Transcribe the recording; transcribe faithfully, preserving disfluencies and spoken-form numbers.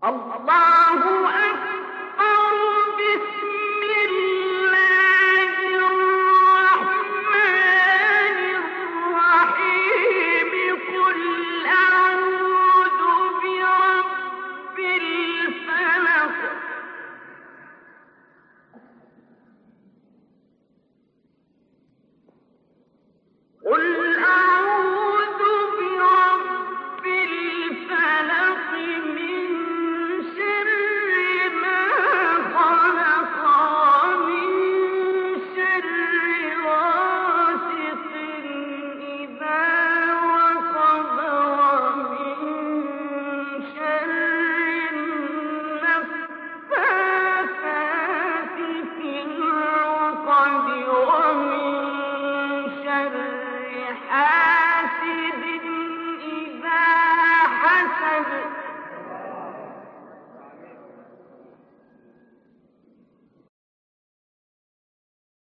الله أكبر. بسم الله الرحمن الرحيم. قل أعوذ برب الفلق. قل أعوذ برب الفلق من شر ما خلق ومن شر غاسق إذا وقب ومن شر النفاثات في العقد ومن شر حاسد إذا حسد.